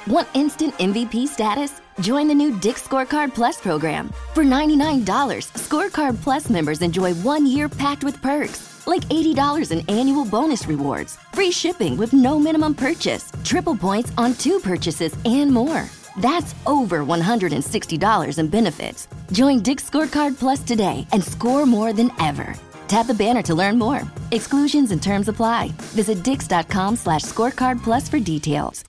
Want instant MVP status? Join the new Dick's Scorecard Plus program. For $99, Scorecard Plus members enjoy 1 year packed with perks, like $80 in annual bonus rewards, free shipping with no minimum purchase, triple points on 2 purchases, and more. That's over $160 in benefits. Join Dick's Scorecard Plus today and score more than ever. Tap the banner to learn more. Exclusions and terms apply. Visit dix.com/scorecardplus for details.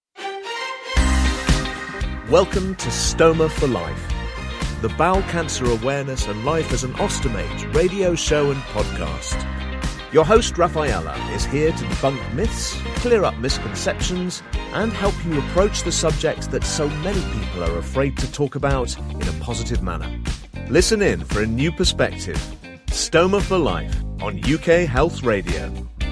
Welcome to Stoma for Life, the bowel cancer awareness and life as an ostomate radio show and podcast. Your host, Rafaela, is here to debunk myths, clear up misconceptions, and help you approach the subject that so many people are afraid to talk about in a positive manner. Listen in for a new perspective. Stoma for Life on UK Health Radio.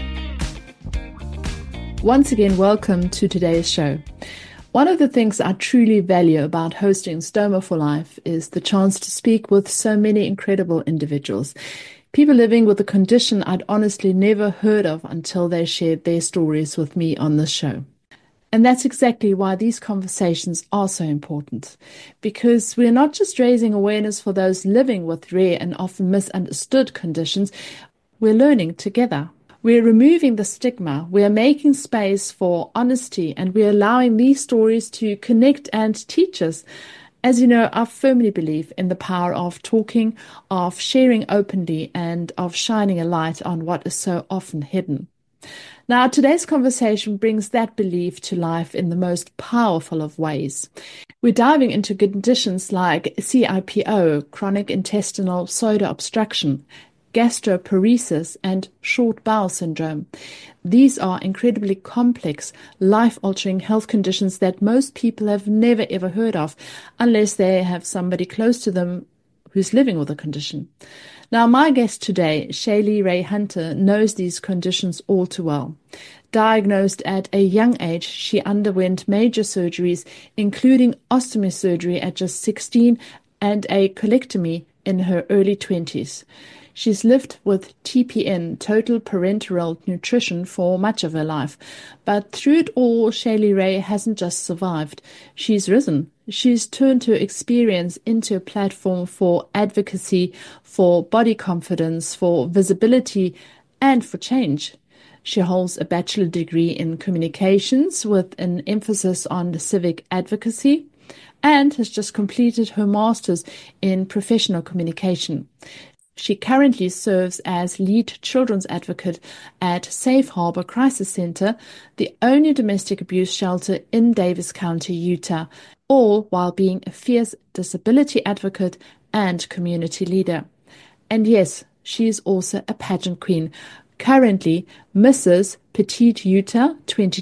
Once again, welcome to today's show. One of the things I truly value about hosting Stoma for Life is the chance to speak with so many incredible individuals. People living with a condition I'd honestly never heard of until they shared their stories with me on this show. And that's exactly why these conversations are so important, because we're not just raising awareness for those living with rare and often misunderstood conditions, we're learning together. We're removing the stigma, we're making space for honesty, and we're allowing these stories to connect and teach us. As you know, I firmly believe in the power of talking, of sharing openly, and of shining a light on what is so often hidden. Now, today's conversation brings that belief to life in the most powerful of ways. We're diving into conditions like CIPO, chronic intestinal pseudo-obstruction, gastroparesis, and short bowel syndrome. These are incredibly complex, life-altering health conditions that most people have never ever heard of, unless they have somebody close to them who's living with a condition. Now, my guest today, Shaylee Ray Hunter, knows these conditions all too well. Diagnosed at a young age, she underwent major surgeries, including ostomy surgery at just 16 and a colectomy in her early 20s. She's lived with TPN, total parenteral nutrition, for much of her life. But through it all, Shaylee Ray hasn't just survived. She's risen. She's turned her experience into a platform for advocacy, for body confidence, for visibility, and for change. She holds a bachelor degree in communications with an emphasis on civic advocacy, and has just completed her master's in professional communication. She currently serves as lead children's advocate at Safe Harbor Crisis Center, the only domestic abuse shelter in Davis County, Utah, all while being a fierce disability advocate and community leader. And yes, she is also a pageant queen, currently Mrs. Petite Utah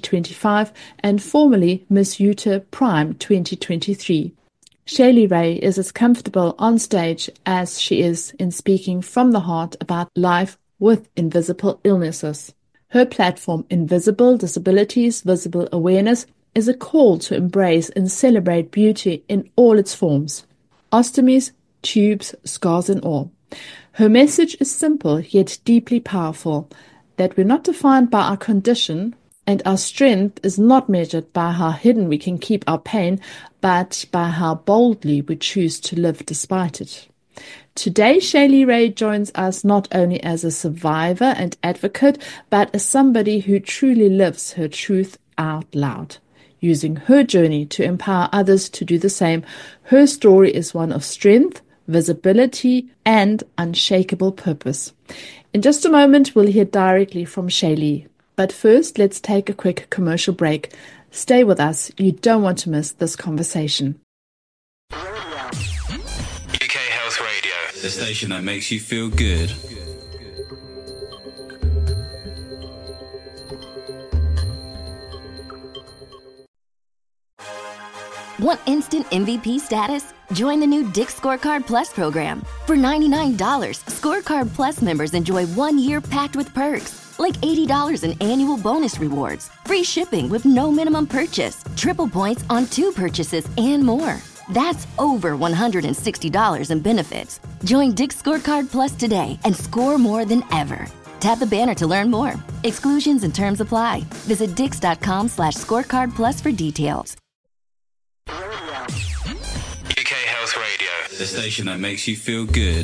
2025 and formerly Miss Utah Prime 2023. Shaylee Ray is as comfortable on stage as she is in speaking from the heart about life with invisible illnesses. Her platform, Invisible Disabilities, Visible Awareness, is a call to embrace and celebrate beauty in all its forms. Ostomies, tubes, scars and all. Her message is simple yet deeply powerful, that we're not defined by our condition, and our strength is not measured by how hidden we can keep our pain, but by how boldly we choose to live despite it. Today, Shaylee Ray joins us not only as a survivor and advocate, but as somebody who truly lives her truth out loud, using her journey to empower others to do the same. Her story is one of strength, visibility, and unshakable purpose. In just a moment, we'll hear directly from Shaylee. But first, let's take a quick commercial break. Stay with us. You don't want to miss this conversation. UK Health Radio, the station that makes you feel good. Want instant MVP status? Join the new Dick's Scorecard Plus program. For $99, Scorecard Plus members enjoy 1 year packed with perks, like $80 in annual bonus rewards, free shipping with no minimum purchase, triple points on 2 purchases, and more. That's over $160 in benefits. Join Dick's Scorecard Plus today and score more than ever. Tap the banner to learn more. Exclusions and terms apply. Visit dix.com/scorecardplus for details. the station that makes you feel good.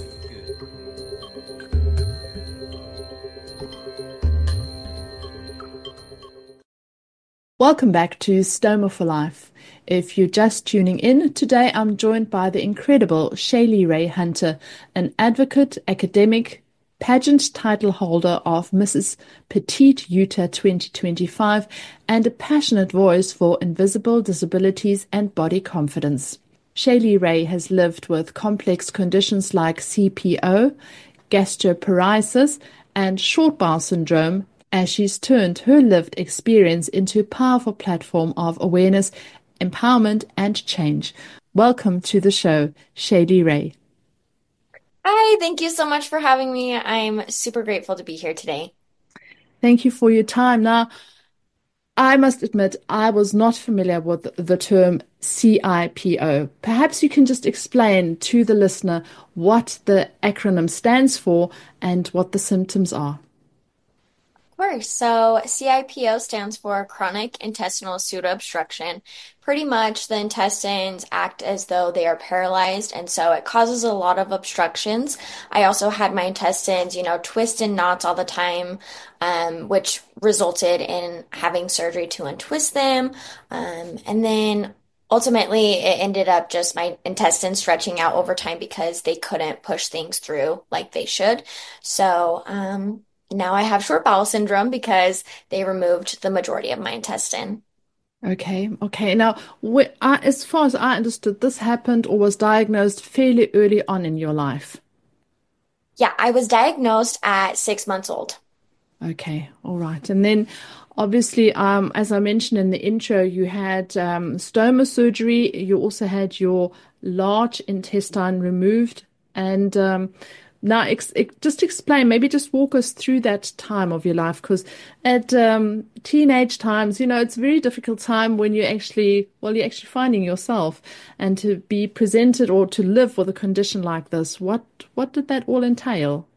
Welcome back to Stoma for Life. If you're just tuning in, today I'm joined by the incredible Shaylee Ray Hunter, an advocate, academic, pageant title holder of Mrs. Petite Utah 2025, and a passionate voice for invisible disabilities and body confidence. Shaylee Ray has lived with complex conditions like CPO, gastroparesis, and short bowel syndrome, as she's turned her lived experience into a powerful platform of awareness, empowerment, and change. Welcome to the show, Shaylee Ray. Hi, thank you so much for having me. I'm super grateful to be here today. Thank you for your time. Now, I must admit, I was not familiar with the term CIPO. Perhaps you can just explain to the listener what the acronym stands for and what the symptoms are. Of course. So CIPO stands for chronic intestinal pseudoobstruction. Pretty much the intestines act as though they are paralyzed, and so it causes a lot of obstructions. I also had my intestines, twist in knots all the time, which resulted in having surgery to untwist them. And then ultimately it ended up just my intestines stretching out over time because they couldn't push things through like they should. So, now I have short bowel syndrome because they removed the majority of my intestine. Okay. Now, as far as I understood, this happened or was diagnosed fairly early on in your life. Yeah, I was diagnosed at 6 months old. Okay, all right. And then obviously, as I mentioned in the intro, you had stoma surgery. You also had your large intestine removed. And now just explain, maybe just walk us through that time of your life, because at teenage times, it's a very difficult time when you're actually finding yourself, and to be presented or to live with a condition like this. What did that all entail?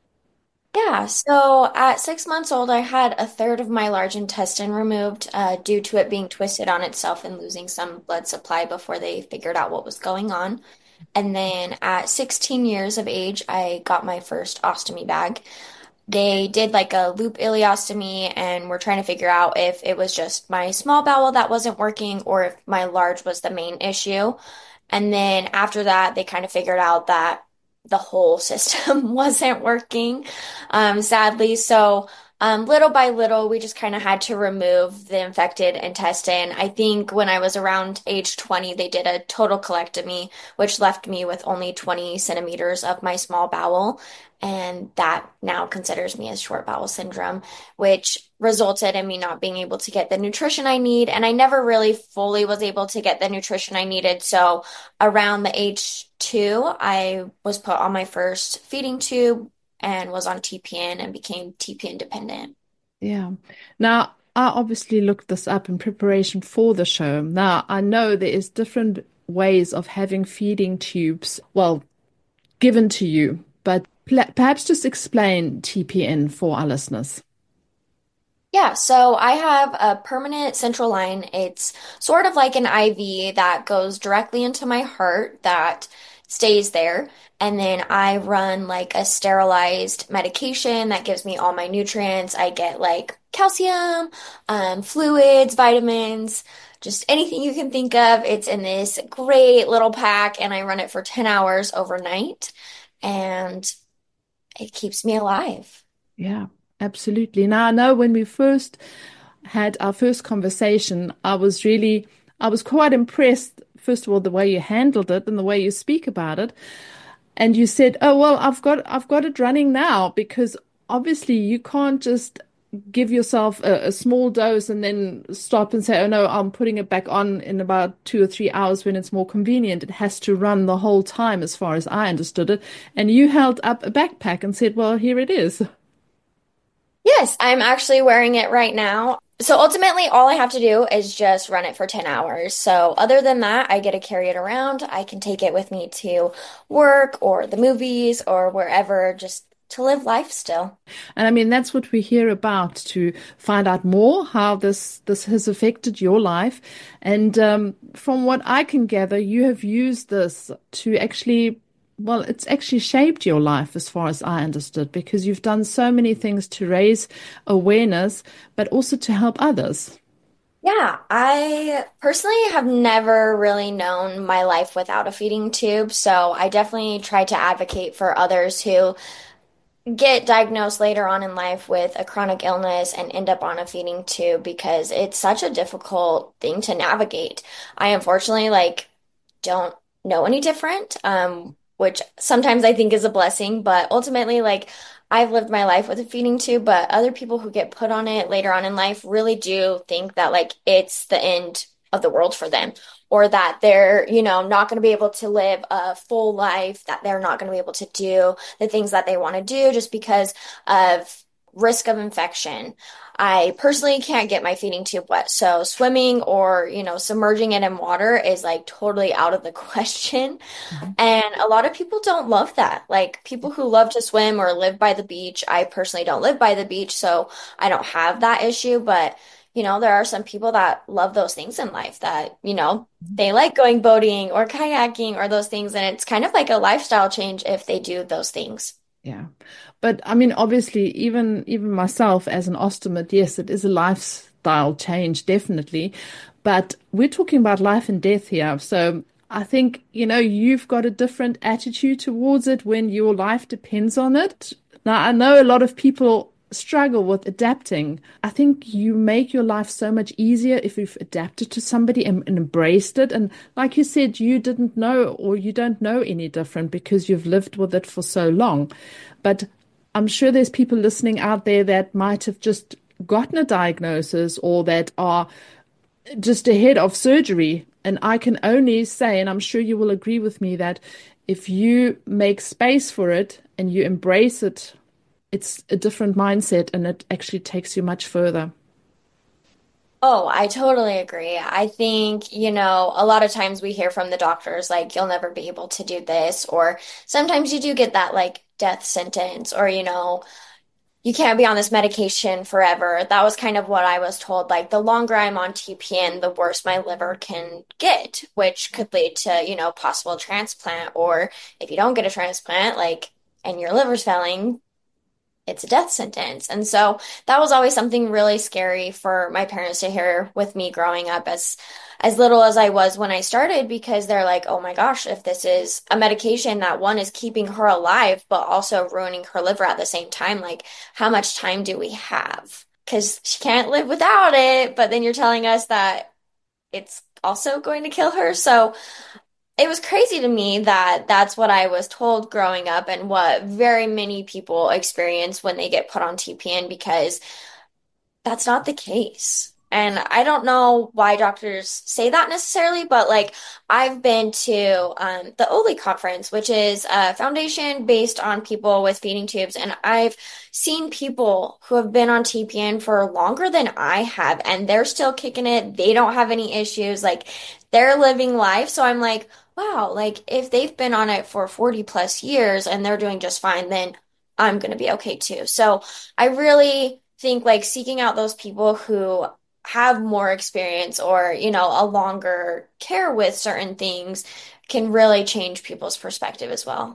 Yeah, so at 6 months old, I had a third of my large intestine removed due to it being twisted on itself and losing some blood supply before they figured out what was going on. And then at 16 years of age, I got my first ostomy bag. They did like a loop ileostomy and were trying to figure out if it was just my small bowel that wasn't working or if my large was the main issue. And then after that, they kind of figured out that the whole system wasn't working, sadly. So, little by little, we just kind of had to remove the infected intestine. I think when I was around age 20, they did a total colectomy, which left me with only 20 centimeters of my small bowel. And that now considers me as short bowel syndrome, which resulted in me not being able to get the nutrition I need. And I never really fully was able to get the nutrition I needed. So around the age 2, I was put on my first feeding tube and was on TPN and became TPN dependent. Yeah. Now, I obviously looked this up in preparation for the show. Now, I know there is different ways of having feeding tubes, well, given to you, but perhaps just explain TPN for our listeners. Yeah, so I have a permanent central line. It's sort of like an IV that goes directly into my heart that stays there. And then I run like a sterilized medication that gives me all my nutrients. I get like calcium, fluids, vitamins, just anything you can think of. It's in this great little pack, and I run it for 10 hours overnight, and it keeps me alive. Yeah, absolutely. Now, I know when we first had our first conversation, I was quite impressed, first of all, the way you handled it and the way you speak about it. And you said, "Oh, well, I've got it running now," because obviously you can't just give yourself a small dose and then stop and say, "Oh no, I'm putting it back on in about 2 or 3 hours when it's more convenient." It has to run the whole time, as far as I understood it. And you held up a backpack and said, "Well, here it is." Yes, I'm actually wearing it right now. So ultimately, all I have to do is just run it for 10 hours. So other than that, I get to carry it around. I can take it with me to work or the movies or wherever, just to live life still. And I mean, that's what we're here about, to find out more how this has affected your life. And from what I can gather, you have used this to actually, well, it's actually shaped your life as far as I understood, because you've done so many things to raise awareness, but also to help others. Yeah, I personally have never really known my life without a feeding tube, so I definitely try to advocate for others who get diagnosed later on in life with a chronic illness and end up on a feeding tube because it's such a difficult thing to navigate. I unfortunately don't know any different, which sometimes I think is a blessing, but ultimately I've lived my life with a feeding tube, but other people who get put on it later on in life really do think that it's the end of the world for them, or that they're, not going to be able to live a full life, that they're not going to be able to do the things that they want to do just because of risk of infection. I personally can't get my feeding tube wet, so swimming or, submerging it in water is totally out of the question. Mhm. And a lot of people don't love that. Like people who love to swim or live by the beach. I personally don't live by the beach, so I don't have that issue. But, there are some people that love those things in life that, they like going boating or kayaking or those things. And it's kind of like a lifestyle change if they do those things. Yeah. But I mean, obviously, even myself as an ostomate, yes, it is a lifestyle change, definitely. But we're talking about life and death here. So I think, you've got a different attitude towards it when your life depends on it. Now, I know a lot of people struggle with adapting. I think you make your life so much easier if you've adapted to somebody and embraced it. And like you said, you didn't know, or you don't know any different because you've lived with it for so long. But I'm sure there's people listening out there that might have just gotten a diagnosis or that are just ahead of surgery. And I can only say, and I'm sure you will agree with me, that if you make space for it and you embrace it, it's a different mindset and it actually takes you much further. Oh, I totally agree. I think, a lot of times we hear from the doctors, you'll never be able to do this, or sometimes you do get that death sentence, or, you can't be on this medication forever. That was kind of what I was told. Like the longer I'm on TPN, the worse my liver can get, which could lead to, possible transplant. Or if you don't get a transplant, and your liver's failing, it's a death sentence. And so that was always something really scary for my parents to hear with me growing up as little as I was when I started, because they're like, "Oh my gosh, if this is a medication that one is keeping her alive but also ruining her liver at the same time, how much time do we have? Because she can't live without it, but then you're telling us that it's also going to kill her." So it was crazy to me that that's what I was told growing up and what very many people experience when they get put on TPN, because that's not the case. And I don't know why doctors say that necessarily, but I've been to the OLI conference, which is a foundation based on people with feeding tubes, and I've seen people who have been on TPN for longer than I have, and they're still kicking it. They don't have any issues. They're living life. So I'm like, wow, if they've been on it for 40 plus years and they're doing just fine, then I'm going to be okay too. So I really think seeking out those people who have more experience or, a longer care with certain things can really change people's perspective as well.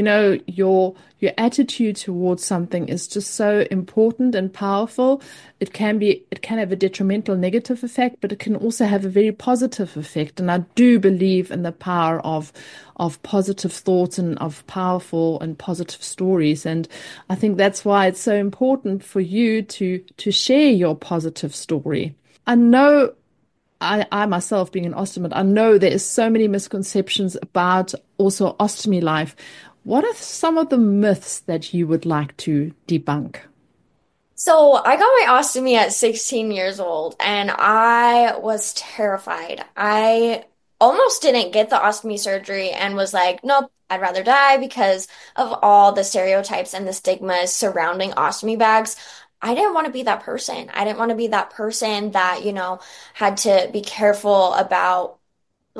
Your attitude towards something is just so important and powerful. It can have a detrimental negative effect, but it can also have a very positive effect. And I do believe in the power of positive thoughts and of powerful and positive stories. And I think that's why it's so important for you to share your positive story. I know I myself, being an ostomate, I know there is so many misconceptions about also ostomy life. What are some of the myths that you would like to debunk? So I got my ostomy at 16 years old and I was terrified. I almost didn't get the ostomy surgery and was like, nope, I'd rather die because of all the stereotypes and the stigmas surrounding ostomy bags. I didn't want to be that person. I didn't want to be that person that, had to be careful about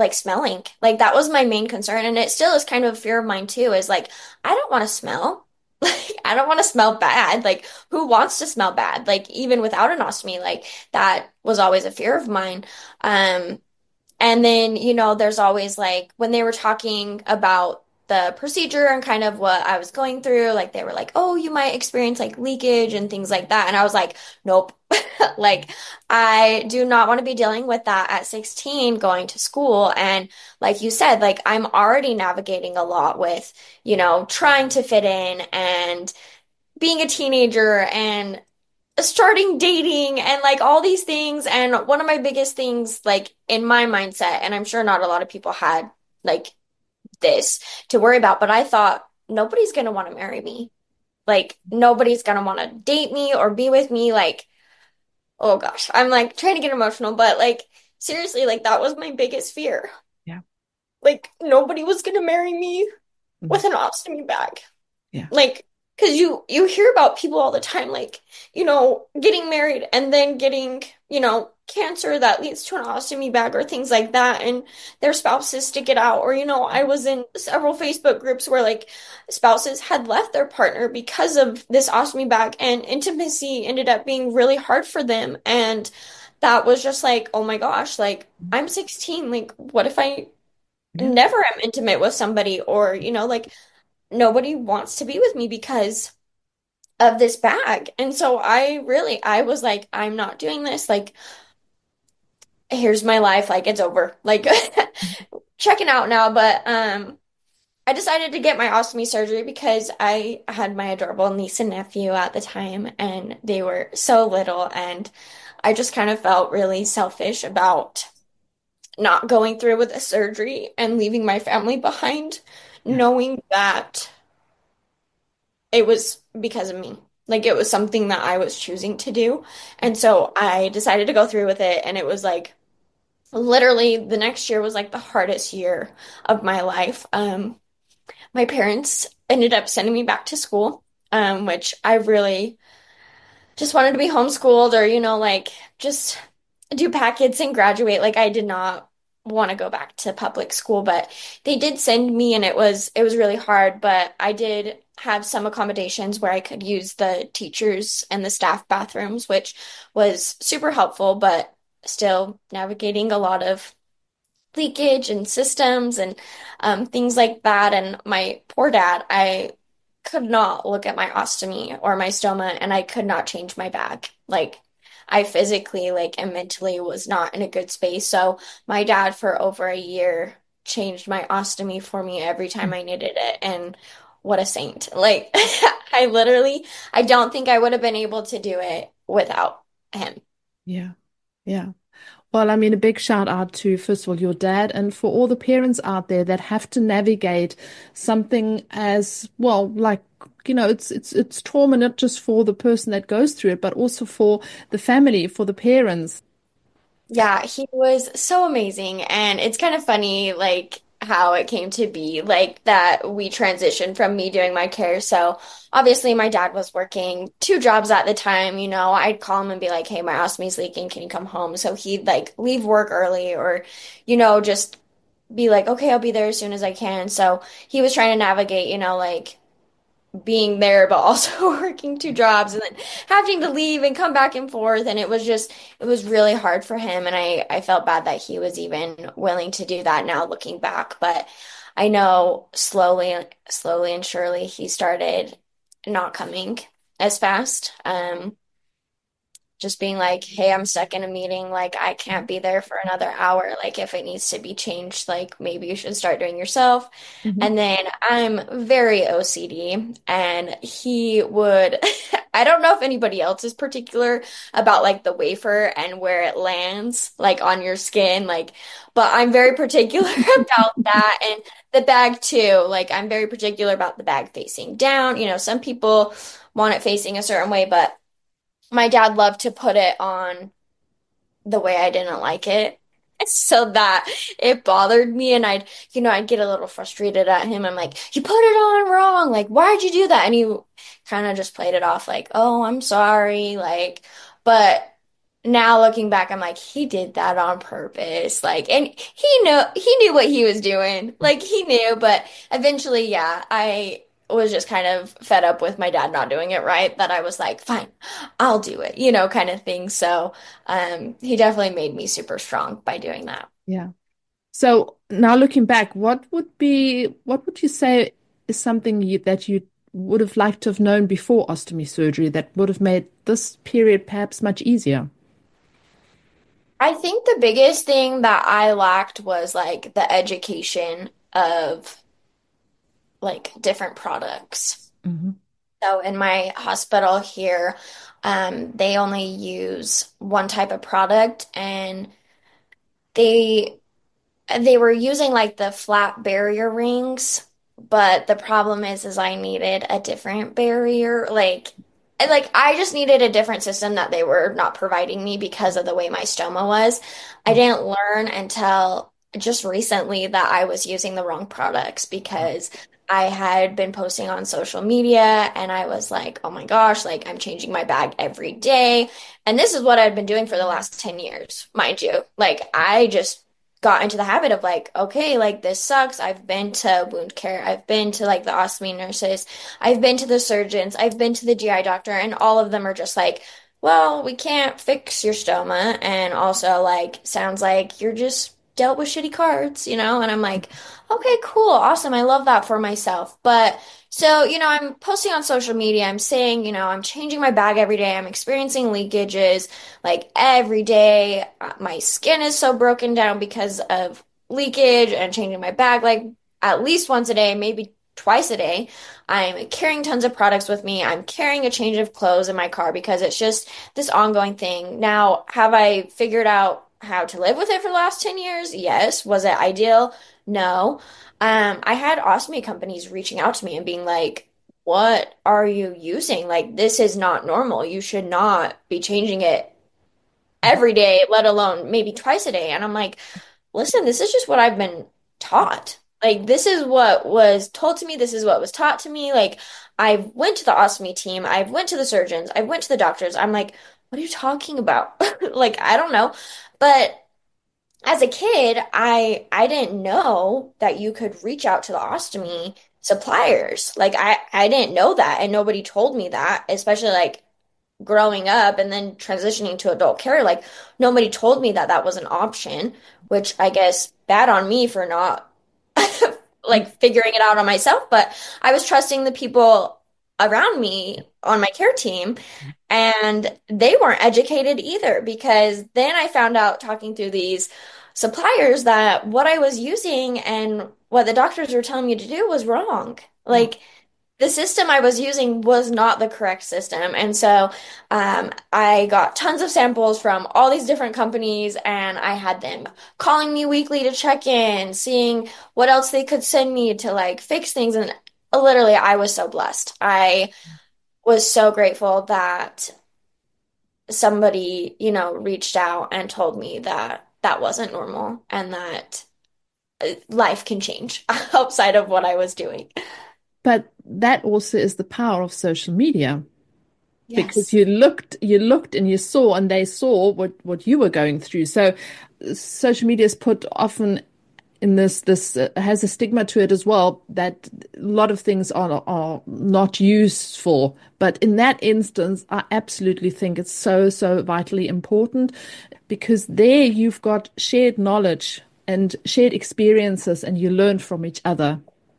smelling. That was my main concern. And it still is kind of a fear of mine too, is I don't want to smell. Like, I don't want to smell bad. Like, who wants to smell bad? Like, even without an ostomy, like that was always a fear of mine. Um, and then, there's always like when they were talking about the procedure and kind of what I was going through, like they were like, "Oh, you might experience like leakage and things like that." And I was like, "Nope." Like I do not want to be dealing with that at 16 going to school. And like you said, like I'm already navigating a lot with, trying to fit in and being a teenager and starting dating and like all these things. And one of my biggest things, like in my mindset, and I'm sure not a lot of people had like this to worry about, but I thought nobody's going to want to marry me. Like nobody's going to want to date me or be with me. Like, oh gosh, I'm like trying to get emotional, but like seriously, like that was my biggest fear. Yeah. Like nobody was going to marry me Mm. with an ostomy bag. Yeah. Like, because you hear about people all the time, like, getting married and then getting, cancer that leads to an ostomy bag or things like that, and their spouses stick it out. Or, I was in several Facebook groups where like spouses had left their partner because of this ostomy bag, and intimacy ended up being really hard for them. And that was just like, oh my gosh, like I'm 16, like what if I Yeah. never am intimate with somebody? Or, like nobody wants to be with me because of this bag. And so I was like, I'm not doing this. Like, here's my life. Like, it's over. Like, checking out now. But I decided to get my ostomy surgery because I had my adorable niece and nephew at the time, and they were so little. And I just kind of felt really selfish about not going through with the surgery and leaving my family behind, Yeah. knowing that it was because of me. Like it was something that I was choosing to do. And so I decided to go through with it. And it was like literally the next year was like the hardest year of my life. My parents ended up sending me back to school, which I really just wanted to be homeschooled or, like just do packets and graduate. Like I did not want to go back to public school, but they did send me and it was really hard, but I did have some accommodations where I could use the teachers and the staff bathrooms, which was super helpful, but still navigating a lot of leakage and systems and things like that. And my poor dad, I could not look at my ostomy or my stoma and I could not change my bag. Like I physically, like, and mentally was not in a good space. So my dad for over a year changed my ostomy for me every time I needed it. And what a saint. Like I don't think I would have been able to do it without him. Yeah. Yeah. Well, I mean, a big shout out to, first of all, your dad, and for all the parents out there that have to navigate something as well, like, it's trauma not just for the person that goes through it, but also for the family, for the parents. Yeah, he was so amazing. And it's kind of funny, like, how it came to be, like, that we transitioned from me doing my care. So, obviously, my dad was working two jobs at the time. I'd call him and be like, hey, my ostomy's leaking. Can you come home? So, he'd, like, leave work early or, just be like, okay, I'll be there as soon as I can. So, he was trying to navigate, like, being there but also working two jobs and then having to leave and come back and forth, and it was really hard for him. And I felt bad that he was even willing to do that now looking back. But I know slowly and surely he started not coming as fast. Just being like, hey, I'm stuck in a meeting. Like, I can't be there for another hour. Like, if it needs to be changed, like, maybe you should start doing yourself. Mhm. And then I'm very OCD, and he would, I don't know if anybody else is particular about like the wafer and where it lands, like on your skin. Like, but I'm very particular about that. And the bag too. Like, I'm very particular about the bag facing down. Some people want it facing a certain way, but my dad loved to put it on the way I didn't like it. So that it bothered me, and I'd get a little frustrated at him. I'm like, you put it on wrong. Like, why'd you do that? And he kind of just played it off like, oh, I'm sorry. Like, but now looking back, I'm like, he did that on purpose. Like, and he knew what he was doing. Like, he knew, but eventually, yeah, was just kind of fed up with my dad not doing it right, that I was like, fine, I'll do it, kind of thing. So he definitely made me super strong by doing that. Yeah. So now looking back, what would you say is something that you would have liked to have known before ostomy surgery that would have made this period perhaps much easier? I think the biggest thing that I lacked was like the education of like different products. Hmm. So in my hospital here, they only use one type of product, and they they were using like the flat barrier rings, but the problem is I needed a different barrier. Like I just needed a different system that they were not providing me because of the way my stoma was. I didn't learn until just recently that I was using the wrong products because I had been posting on social media and I was like, oh my gosh, like I'm changing my bag every day. And this is what I'd been doing for the last 10 years, mind you. Like I just got into the habit of like, okay, like this sucks. I've been to wound care. I've been to like the ostomy nurses. I've been to the surgeons. I've been to the GI doctor, and all of them are just like, well, we can't fix your stoma. And also like, sounds like you're just dealt with shitty cards, And I'm like, okay, cool. Awesome. I love that for myself. But so, I'm posting on social media. I'm saying, I'm changing my bag every day. I'm experiencing leakages like every day. My skin is so broken down because of leakage and changing my bag like at least once a day, maybe twice a day. I'm carrying tons of products with me. I'm carrying a change of clothes in my car because it's just this ongoing thing. Now, have I figured out how to live with it for the last 10 years? Yes. Was it ideal? No. I had ostomy companies reaching out to me and being like, what are you using? Like, this is not normal. You should not be changing it every day, let alone maybe twice a day. And I'm like, listen, this is just what I've been taught. Like, this is what was told to me. This is what was taught to me. Like, I went to the ostomy team. I went to the surgeons. I went to the doctors. I'm like, what are you talking about? Like, I don't know. But as a kid, I didn't know that you could reach out to the ostomy suppliers. Like I didn't know that, and nobody told me that, especially like growing up and then transitioning to adult care. Like nobody told me that that was an option, which I guess bad on me for not like figuring it out on myself, but I was trusting the people around me on my care team, and they weren't educated either, because then I found out talking through these suppliers that what I was using and what the doctors were telling me to do was wrong. Like the system I was using was not the correct system. And so I got tons of samples from all these different companies, and I had them calling me weekly to check in, seeing what else they could send me to like fix things. And literally, I was so blessed. I was so grateful that somebody, reached out and told me that that wasn't normal and that life can change outside of what I was doing. But that also is the power of social media, because Yes. you looked and you saw, and they saw what you were going through. So social media is put often in this has a stigma to it as well, that a lot of things are not useful. But in that instance, I absolutely think it's so vitally important, because there you've got shared knowledge and shared experiences, and you learn from each other.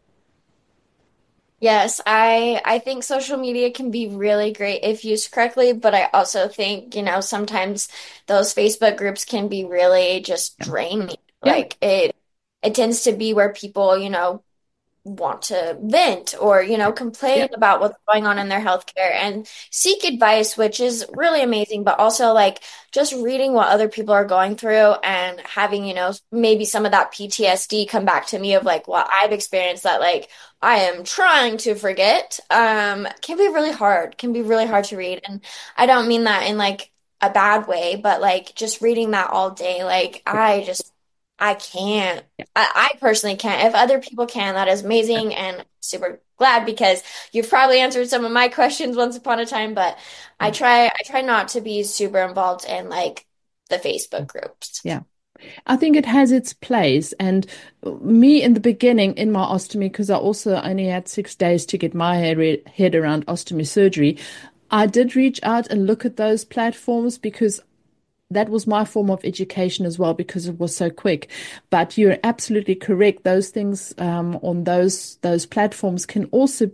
Yes, I think social media can be really great if used correctly, but I also think, sometimes those Facebook groups can be really just Yeah. draining. Yeah. Like it tends to be where people, want to vent or, Yeah. complain about what's going on in their healthcare and seek advice, which is really amazing, but also like just reading what other people are going through and having, maybe some of that PTSD come back to me of like what I've experienced that like I am trying to forget, can be really hard, can be really hard to read. And I don't mean that in like a bad way, but like just reading that all day, like I can't. I personally can't. If other people can, that is amazing and super glad, because you've probably answered some of my questions once upon a time, but I try not to be super involved in like the Facebook groups. Yeah. I think it has its place. And me in the beginning, in my ostomy, because I also only had 6 days to get my head around ostomy surgery, I did reach out and look at those platforms because that was my form of education as well because it was so quick. But you're absolutely correct. Those things on those platforms can also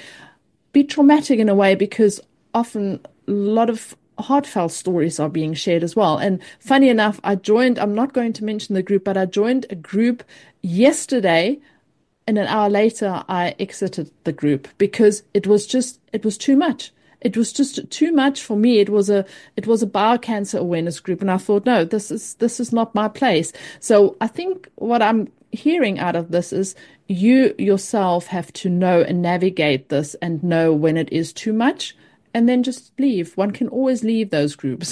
be traumatic in a way because often a lot of heartfelt stories are being shared as well. And funny enough, I'm not going to mention the group, but I joined a group yesterday and an hour later I exited the group because it was too much. It was just too much for me. It was a bowel cancer awareness group, and I thought, no, this is not my place. So I think what I'm hearing out of this is you yourself have to know and navigate this and know when it is too much, and then just leave. One can always leave those groups.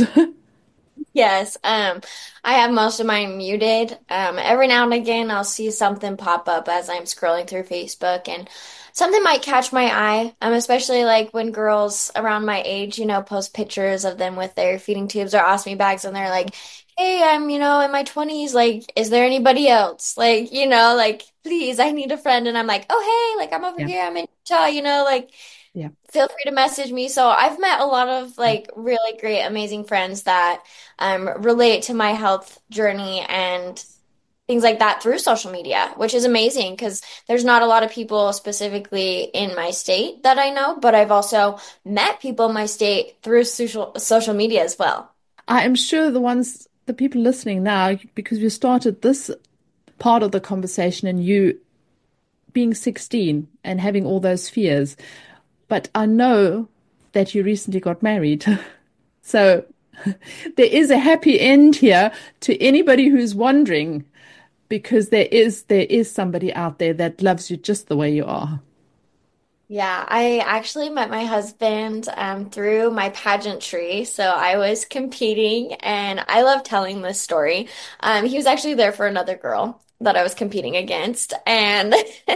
Yes, I have most of mine muted. Every now and again, I'll see something pop up as I'm scrolling through Facebook, and something might catch my eye. Especially like when girls around my age, post pictures of them with their feeding tubes or ostomy bags, and they're like, "Hey, I'm, in my 20s. Like, is there anybody else? Like, like, please, I need a friend." And I'm like, "Oh, hey, like, I'm over Yeah, here. I'm in Utah. Like." yeah. Feel free to message me. So I've met a lot of like really great, amazing friends that relate to my health journey and things like that through social media, which is amazing because there's not a lot of people specifically in my state that I know, but I've also met people in my state through social media as well. I am sure the people listening now, because we started this part of the conversation and you being 16 and having all those fears. But I know that you recently got married. So there is a happy end here to anybody who's wondering, because there is somebody out there that loves you just the way you are. Yeah, I actually met my husband through my pageantry. So I was competing, and I love telling this story. He was actually there for another girl that I was competing against, and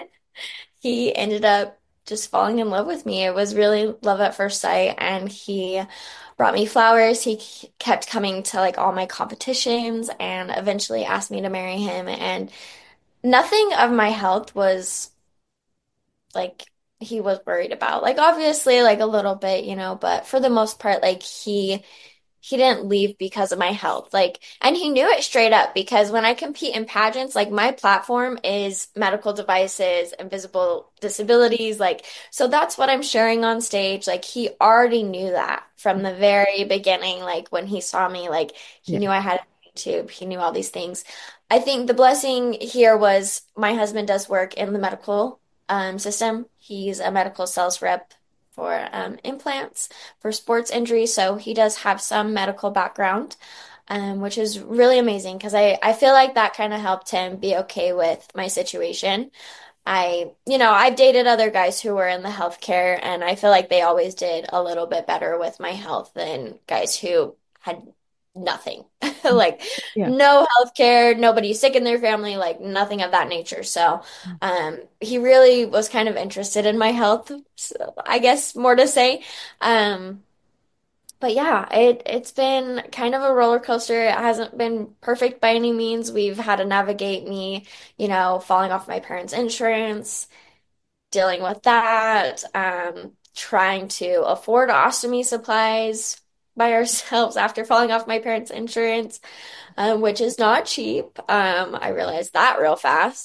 he ended up just falling in love with me. It was really love at first sight, and he brought me flowers. He kept coming to like all my competitions and eventually asked me to marry him. And nothing of my health was like he was worried about. Like obviously like a little bit, but for the most part like he didn't leave because of my health. Like, and he knew it straight up because when I compete in pageants, like my platform is medical devices, invisible disabilities, like so that's what I'm sharing on stage. Like he already knew that from the very beginning, like when he saw me, like he Yeah. knew I had a YouTube, he knew all these things. I think the blessing here was my husband does work in the medical system. He's a medical sales rep for implants for sports injuries. So he does have some medical background, which is really amazing because I feel like that kind of helped him be okay with my situation. I've dated other guys who were in the healthcare, and I feel like they always did a little bit better with my health than guys who had nothing, like Yeah. no healthcare, nobody sick in their family, like nothing of that nature. So, he really was kind of interested in my health, so I guess more to say. Um, but yeah, it's been kind of a roller coaster. It hasn't been perfect by any means. We've had to navigate me, falling off my parents' insurance, dealing with that, trying to afford ostomy supplies by ourselves after falling off my parents' insurance, which is not cheap. I realized that real fast.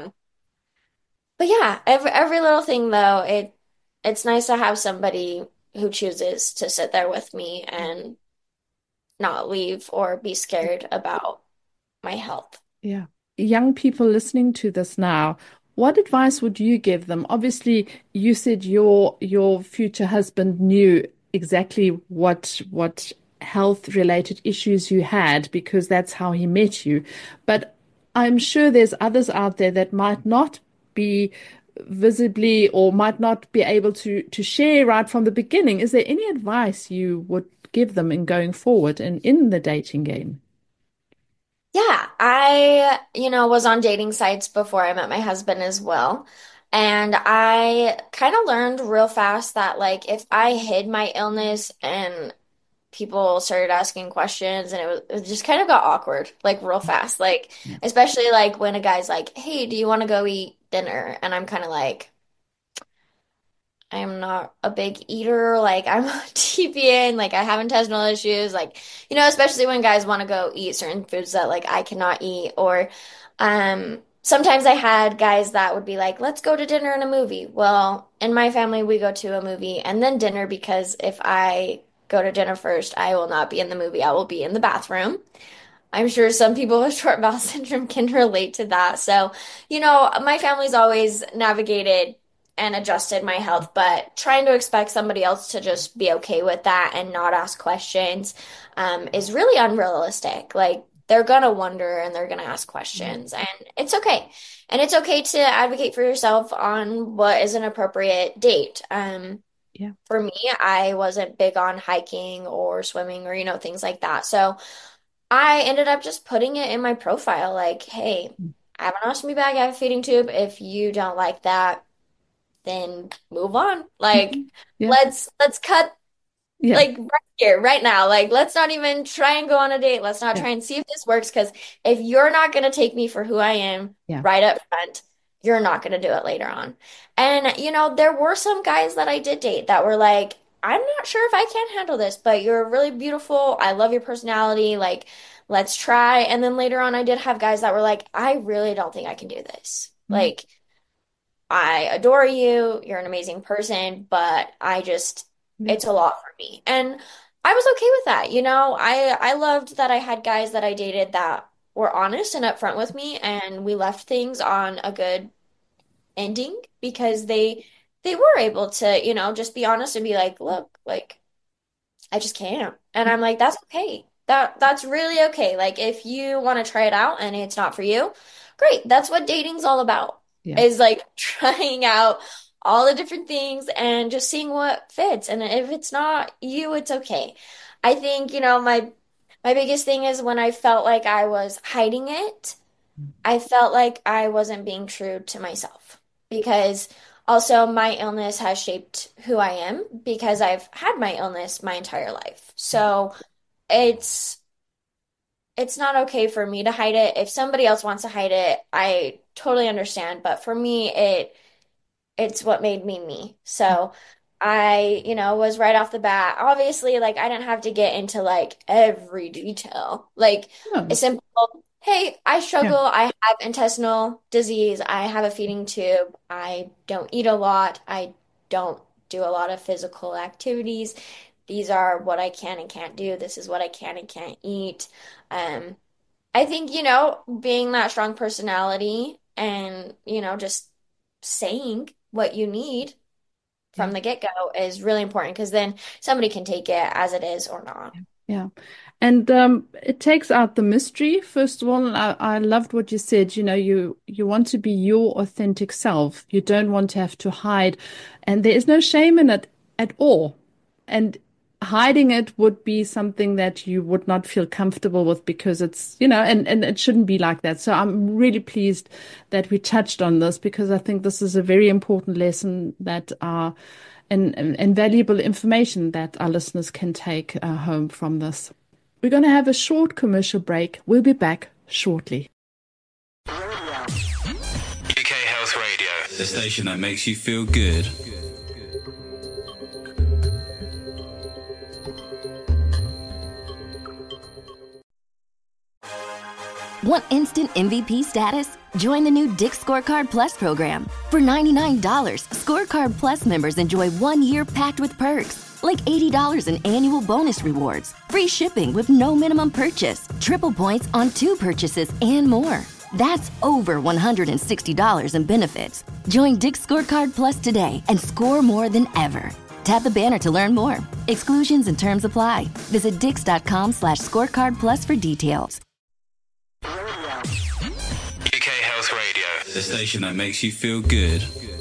But yeah, every little thing though, it's nice to have somebody who chooses to sit there with me and not leave or be scared about my health. Yeah. Young people listening to this now, what advice would you give them? Obviously, you said your future husband knew exactly what health related issues you had because that's how he met you. But I'm sure there's others out there that might not be visibly or might not be able to share right from the beginning. Is there any advice you would give them in going forward and in the dating game? Yeah, I, was on dating sites before I met my husband as well. And I kind of learned real fast that like if I hid my illness and people started asking questions, and it just kind of got awkward, like real fast. Like, Yeah. especially like when a guy's like, "Hey, do you want to go eat dinner?" And I'm kind of like, I'm not a big eater. Like, I'm a TPN. Like, I have intestinal issues. Like, especially when guys want to go eat certain foods that like I cannot eat. Or sometimes I had guys that would be like, let's go to dinner and a movie. Well, in my family, we go to a movie and then dinner, because if I go to dinner first, I will not be in the movie. I will be in the bathroom. I'm sure some people with short bowel syndrome can relate to that. So, my family's always navigated and adjusted my health, but trying to expect somebody else to just be okay with that and not ask questions, is really unrealistic. Like, they're gonna wonder and they're gonna ask questions, and it's okay. And it's okay to advocate for yourself on what is an appropriate date. Yeah. For me, I wasn't big on hiking or swimming or, things like that. So I ended up just putting it in my profile like, hey, I have an ostomy bag, I have a feeding tube. If you don't like that, then move on. Like, Yeah. let's cut, Yeah. like, right here, right now. Like, let's not even try and go on a date. Let's not Yeah. try and see if this works. Because if you're not gonna take me for who I am Yeah. right up front, you're not gonna do it later on. And there were some guys that I did date that were like, I'm not sure if I can handle this, but you're really beautiful. I love your personality. Like, let's try. And then later on, I did have guys that were like, I really don't think I can do this. Mm. Like, I adore you. You're an amazing person, but Yeah. it's a lot for me. And I was okay with that. I loved that I had guys that I dated that were honest and upfront with me, and we left things on a good ending, because they were able to, just be honest and be like, look, like, I just can't. And I'm like, that's okay. That's really okay. Like, if you want to try it out and it's not for you, great. That's what dating's all about. Yeah. Is like trying out all the different things and just seeing what fits. And if it's not you, it's okay. I think, my biggest thing is when I felt like I was hiding it, I felt like I wasn't being true to myself, because also my illness has shaped who I am, because I've had my illness my entire life. So it's it's not okay for me to hide it. If somebody else wants to hide it, I totally understand. But for me, it's what made me me. So I, was right off the bat. Obviously, like, I didn't have to get into like every detail. Like, a No. simple, hey, I Yeah. struggle. I have intestinal disease. I have a feeding tube. I don't eat a lot. I don't do a lot of physical activities. These are what I can and can't do. This is what I can and can't eat. Um, I think, being that strong personality and, just saying what you need Yeah. from the get-go is really important, because then somebody can take it as it is or not. Yeah. And it takes out the mystery, first of all. And I loved what you said. You want to be your authentic self. You don't want to have to hide. And there is no shame in it at all. And hiding it would be something that you would not feel comfortable with, because it's, and it shouldn't be like that. So I'm really pleased that we touched on this, because I think this is a very important lesson that and valuable information that our listeners can take home from this. We're going to have a short commercial break. We'll be back shortly. UK Health Radio, the station that makes you feel good. Want instant MVP status? Join the new Dick's Scorecard Plus program. For $99, Scorecard Plus members enjoy 1 year packed with perks, like $80 in annual bonus rewards, free shipping with no minimum purchase, triple points on 2 purchases, and more. That's over $160 in benefits. Join Dick's Scorecard Plus today and score more than ever. Tap the banner to learn more. Exclusions and terms apply. Visit dix.com/scorecard plus for details. UK Health Radio, the station that makes you feel good.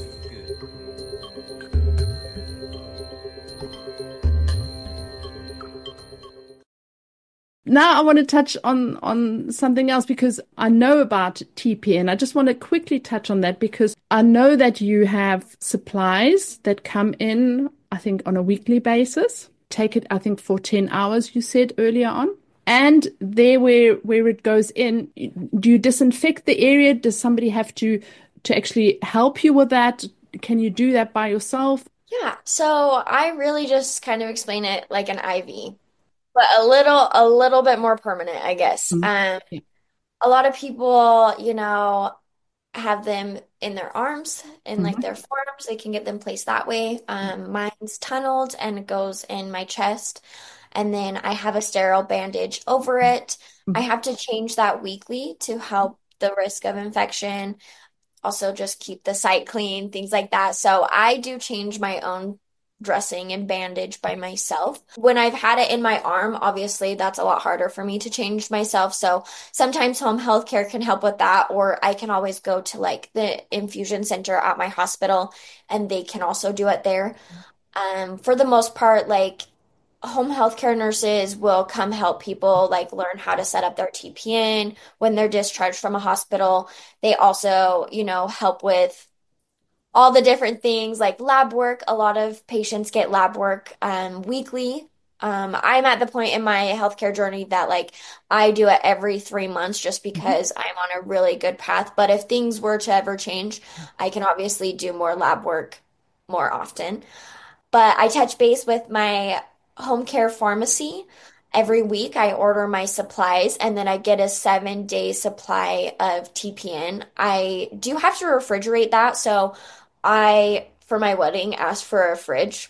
Now I want to touch on something else, because I know about TPN. I just want to quickly touch on that, because I know that you have supplies that come in, I think, on a weekly basis. take it, I think, for 10 hours, you said earlier on. And there where it goes in, do you disinfect the area? Does somebody have to actually help you with that? Can you do that by yourself? Yeah, so I really just kind of explain it like an IV, but a little bit more permanent, I guess. Mhm. Yeah. A lot of people, have them in their arms, in like Mhm. their forearms. They can get them placed that way. Mine's tunneled and it goes in my chest. And then I have a sterile bandage over it. I Mhm. have to change that weekly to help the risk of infection. Also, just keep the site clean, things like that. So I do change my own dressing and bandage by myself. When I've had it in my arm, obviously that's a lot harder for me to change myself. So sometimes home health care can help with that, or I can always go to like the infusion center at my hospital and they can also do it there. For the most part, like home healthcare nurses will come help people like learn how to set up their TPN when they're discharged from a hospital. They also, help with all the different things like lab work. A lot of patients get lab work weekly. I'm at the point in my healthcare journey that like I do it every 3 months just Mhm. because I'm on a really good path. But if things were to ever change, I can obviously do more lab work more often. But I touch base with my home care pharmacy every week. I order my supplies and then I get a 7-day supply of TPN. I do have to refrigerate that. So for my wedding, asked for a fridge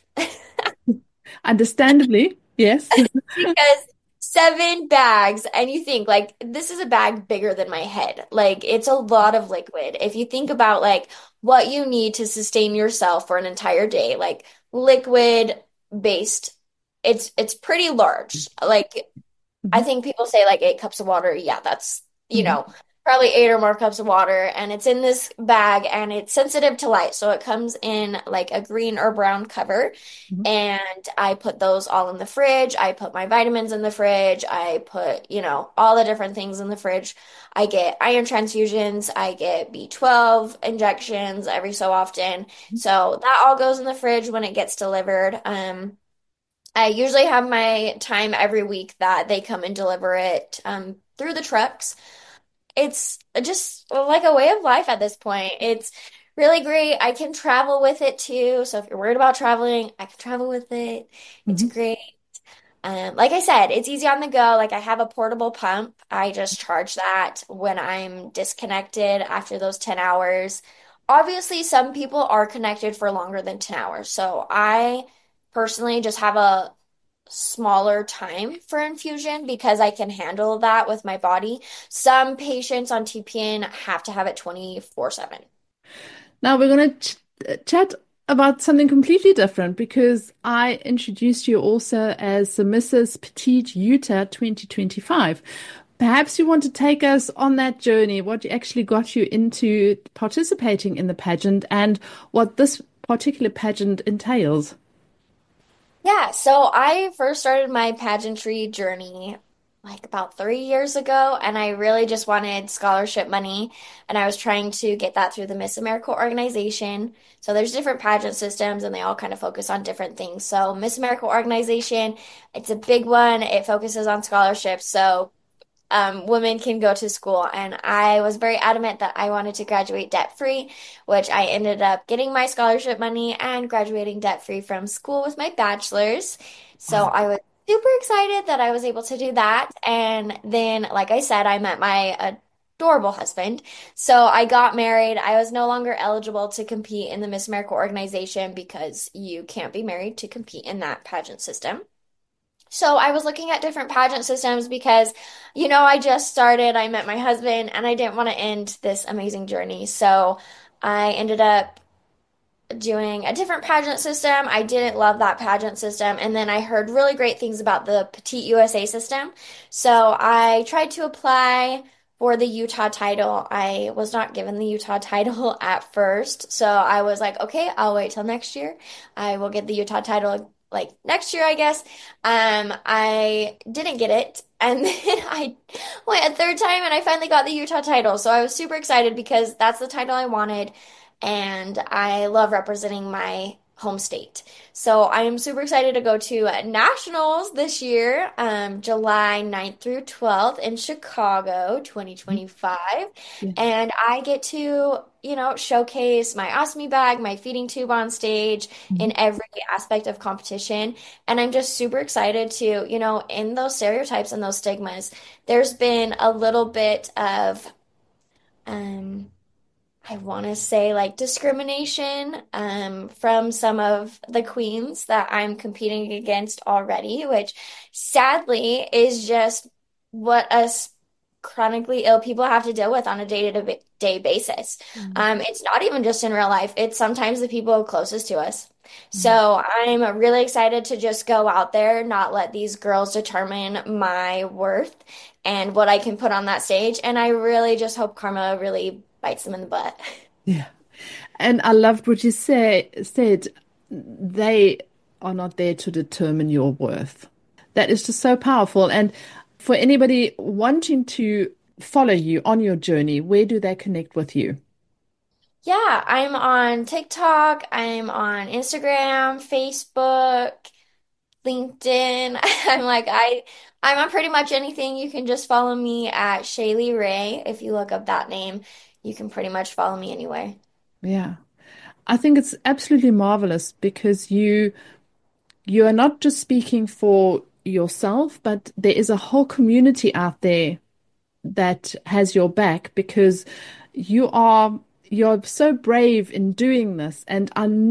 Understandably, yes. because 7 bags, and you think like this is a bag bigger than my head. Like it's a lot of liquid. If you think about like what you need to sustain yourself for an entire day, like liquid based, it's pretty large. Like I Mhm. think people say like 8 cups of water. Yeah, that's, Mhm. probably 8 or more cups of water. And it's in this bag and it's sensitive to light. So it comes in like a green or brown cover. Mhm. And I put those all in the fridge. I put my vitamins in the fridge. I put, all the different things in the fridge. I get iron transfusions. I get B12 injections every so often. So that all goes in the fridge when it gets delivered. I usually have my time every week that they come and deliver it through the trucks. It's just like a way of life at this point. It's really great. I can travel with it too. So if you're worried about traveling, I can travel with it. It's Mhm. great. Like I said, it's easy on the go. Like I have a portable pump. I just charge that when I'm disconnected after those 10 hours. Obviously, some people are connected for longer than 10 hours. So I personally just have a smaller time for infusion because I can handle that with my body. Some patients on TPN have to have it 24/7. Now we're going to ch chat about something completely different because I introduced you also as the Mrs. Petite Utah 2025. Perhaps you want to take us on that journey, what actually got you into participating in the pageant and what this particular pageant entails. Yeah, so I first started my pageantry journey like about 3 years ago, and I really just wanted scholarship money, and I was trying to get that through the Miss America organization. So there's different pageant systems, and they all kind of focus on different things. So Miss America organization, it's a big one. It focuses on scholarships. So women can go to school. And I was very adamant that I wanted to graduate debt free, which I ended up getting my scholarship money and graduating debt free from school with my bachelor's. So Wow. I was super excited that I was able to do that. And then, like I said, I met my adorable husband. So I got married. I was no longer eligible to compete in the Miss America organization because you can't be married to compete in that pageant system. So I was looking at different pageant systems because, I just started, I met my husband, and I didn't want to end this amazing journey. So I ended up doing a different pageant system. I didn't love that pageant system. And then I heard really great things about the Petite USA system. So I tried to apply for the Utah title. I was not given the Utah title at first. So I was like, okay, I'll wait till next year. I will get the Utah title like next year, I guess. I didn't get it. And then I went a third time and I finally got the Utah title. So I was super excited because that's the title I wanted. And I love representing my home state. So I am super excited to go to nationals this year, July 9th through 12th in Chicago, 2025. Yeah. And I get to, showcase my ostomy bag, my feeding tube on stage in Mhm. every aspect of competition. And I'm just super excited to, in those stereotypes and those stigmas, there's been a little bit of, um, I want to say like discrimination from some of the queens that I'm competing against already, which sadly is just what us chronically ill people have to deal with on a day-to-day basis. Mm. It's not even just in real life, it's sometimes the people closest to us. Mm. So I'm really excited to just go out there, not let these girls determine my worth and what I can put on that stage. And I really just hope karma really bites them in the butt. Yeah. And I loved what you said. They are not there to determine your worth. That is just so powerful. And for anybody wanting to follow you on your journey, where do they connect with you? Yeah, I'm on TikTok, I'm on Instagram, Facebook, LinkedIn. I'm on pretty much anything. You can just follow me at Shaylee Ray. If you look up that name, you can pretty much follow me anywhere. Yeah. I think it's absolutely marvelous because you are not just speaking for yourself, but there is a whole community out there that has your back because you are you're so brave in doing this. And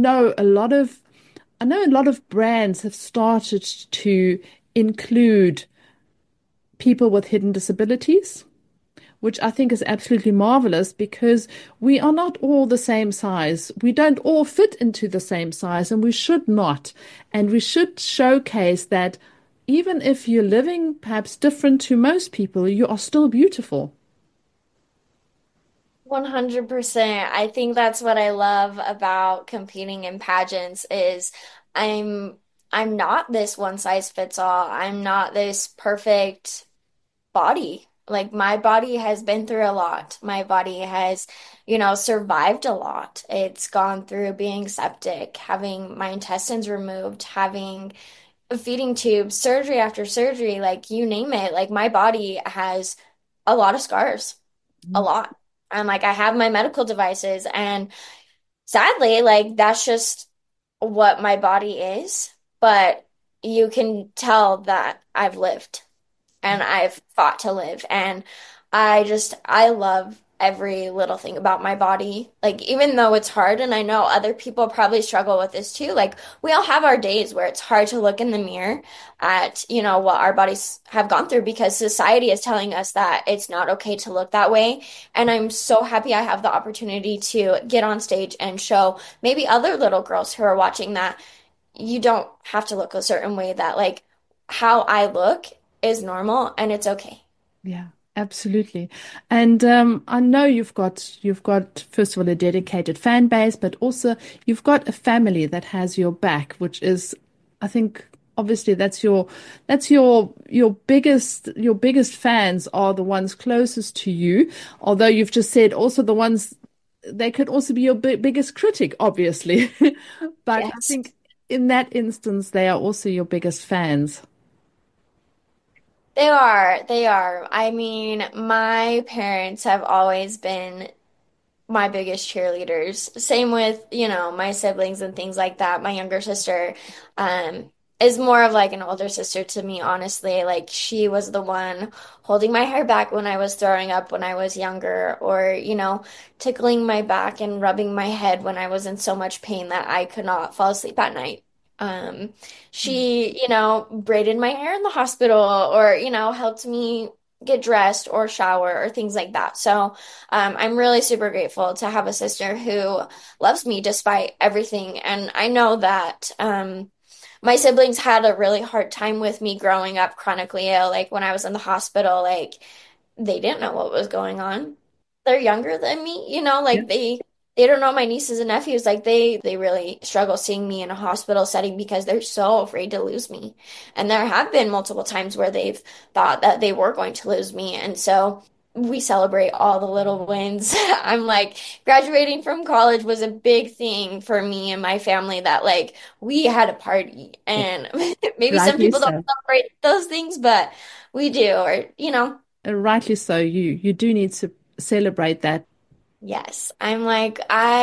I know a lot of brands have started to include people with hidden disabilities, which I think is absolutely marvelous because we are not all the same size. We don't all fit into the same size, and we should not. And we should showcase that even if you're living perhaps different to most people, you are still beautiful. 100%. I think that's what I love about competing in pageants is I'm I'm not this one size fits all. I'm not this perfect body. Like my body has been through a lot. My body has, survived a lot. It's gone through being septic, having my intestines removed, having a feeding tube, surgery after surgery, like you name it. Like my body has a lot of scars, a lot. And like I have my medical devices and sadly, like that's just what my body is. But you can tell that I've lived and I've fought to live. And I love every little thing about my body. Like, even though it's hard, and I know other people probably struggle with this too, like, we all have our days where it's hard to look in the mirror at, what our bodies have gone through because society is telling us that it's not okay to look that way. And I'm so happy I have the opportunity to get on stage and show maybe other little girls who are watching that you don't have to look a certain way, that like how I look is normal and it's okay. Yeah, absolutely. And I know you've got first of all a dedicated fan base, but also you've got a family that has your back, which is, I think, obviously that's your biggest fans are the ones closest to you. Although you've just said also the ones they could also be your biggest critic, obviously. But I Yes. think in that instance, they are also your biggest fans. They are. They are. I mean, my parents have always been my biggest cheerleaders. Same with, my siblings and things like that. My younger sister, is more of like an older sister to me, honestly. Like she was the one holding my hair back when I was throwing up when I was younger, or, tickling my back and rubbing my head when I was in so much pain that I could not fall asleep at night. Um, she, braided my hair in the hospital or, helped me get dressed or shower or things like that. So, I'm really super grateful to have a sister who loves me despite everything. And I know that my siblings had a really hard time with me growing up chronically ill. Like when I was in the hospital, like they didn't know what was going on. They're younger than me, like they don't know my nieces and nephews. Like they really struggle seeing me in a hospital setting because they're so afraid to lose me. And there have been multiple times where they've thought that they were going to lose me. And so we celebrate all the little wins. I'm like, graduating from college was a big thing for me and my family that like we had a party and maybe some Rightly people don't so. celebrate those things, but we do, or Rightly so. You do need to celebrate that. yes. I'm like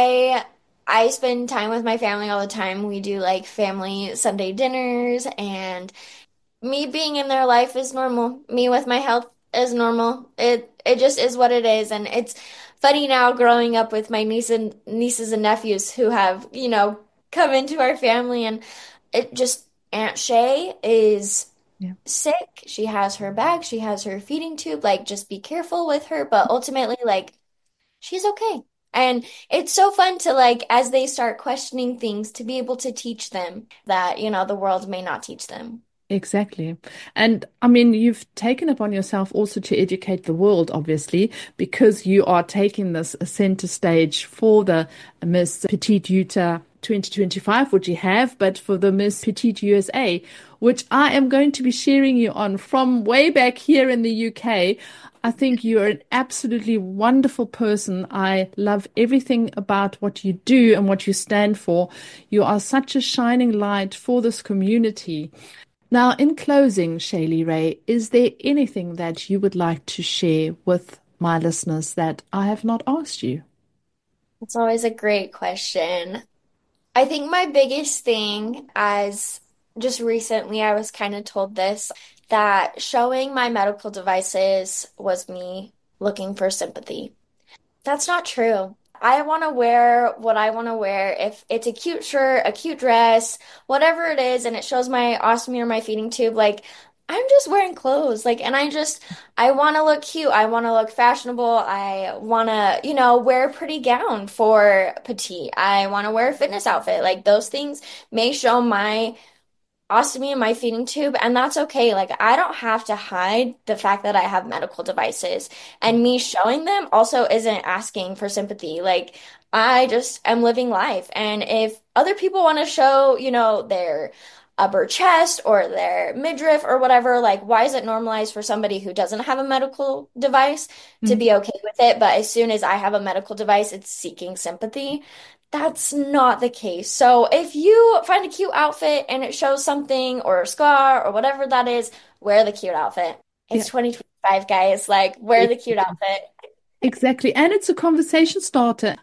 I spend time with my family all the time. We do like family Sunday dinners and me being in their life is normal. Me with my health is normal. It just is what it is. And it's funny now growing up with my nieces and nephews who have, come into our family and it just Aunt Shay is Yeah. sick. She has her bag, she has her feeding tube. Like just be careful with her. But ultimately, like she's okay. And it's so fun to like as they start questioning things to be able to teach them that, the world may not teach them. Exactly. And I mean, you've taken upon yourself also to educate the world, obviously, because you are taking this center stage for the Miss Petite Utah 2025, which you have, but for the Miss Petite USA, which I am going to be sharing you on from way back here in the UK. I think you're an absolutely wonderful person. I love everything about what you do and what you stand for. You are such a shining light for this community. Now, in closing, Shaylee Ray, is there anything that you would like to share with my listeners that I have not asked you? It's always a great question. I think my biggest thing, as just recently I was kind of told this, that showing my medical devices was me looking for sympathy. That's not true. I want to wear what I want to wear. If it's a cute shirt, a cute dress, whatever it is, and it shows my ostomy or my feeding tube, like I'm just wearing clothes. Like, and I want to look cute. I want to look fashionable. I want to, wear a pretty gown for petite. I want to wear a fitness outfit. Like those things may show my ostomy and my feeding tube, and that's okay. Like, I don't have to hide the fact that I have medical devices. And me showing them also isn't asking for sympathy. Like, I just am living life. And if other people want to show, their upper chest or their midriff or whatever, like, why is it normalized for somebody who doesn't have a medical device to Mm. be okay with it? But as soon as I have a medical device, it's seeking sympathy. That's not the case. So if you find a cute outfit and it shows something or a scar or whatever that is, wear the cute outfit. Yeah, It's 2025, guys. Like, wear the cute outfit. exactly. And it's a conversation starter.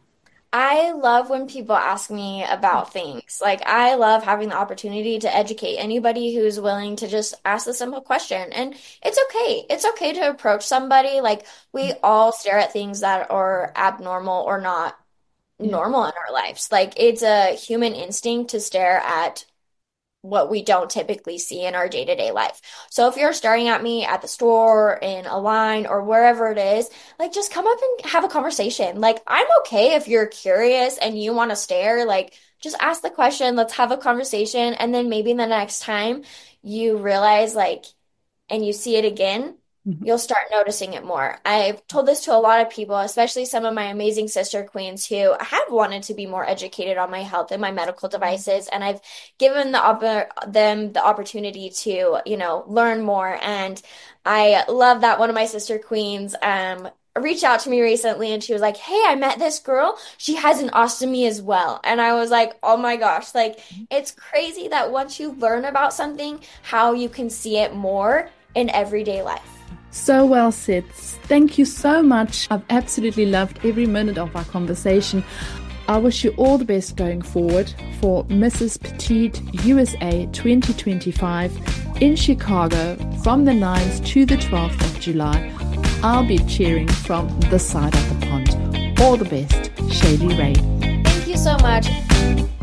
I love when people ask me about things. Like, I love having the opportunity to educate anybody who's willing to just ask a simple question. And it's okay. It's okay to approach somebody. Like, we all stare at things that are abnormal or not Yeah. normal in our lives. Like it's a human instinct to stare at what we don't typically see in our day-to-day life. So if you're staring at me at the store, in a line, or wherever it is, like just come up and have a conversation. Like I'm okay if you're curious and you want to stare, like just ask the question, let's have a conversation, and then maybe the next time you realize like and you see it again, Mhm. you'll start noticing it more. I've told this to a lot of people, especially some of my amazing sister queens who have wanted to be more educated on my health and my medical devices, and I've given them the opportunity to, learn more. And I love that one of my sister queens reached out to me recently and she was like, "Hey, I met this girl. She has an ostomy as well." And I was like, "Oh my gosh, like it's crazy that once you learn about something, how you can see it more in everyday life." So well said. Thank you so much. I've absolutely loved every minute of our conversation. I wish you all the best going forward for Mrs. Petite USA 2025 in Chicago from the 9th to the 12th of July. I'll be cheering from this side of the pond. All the best, Shaylee Ray. Thank you so much.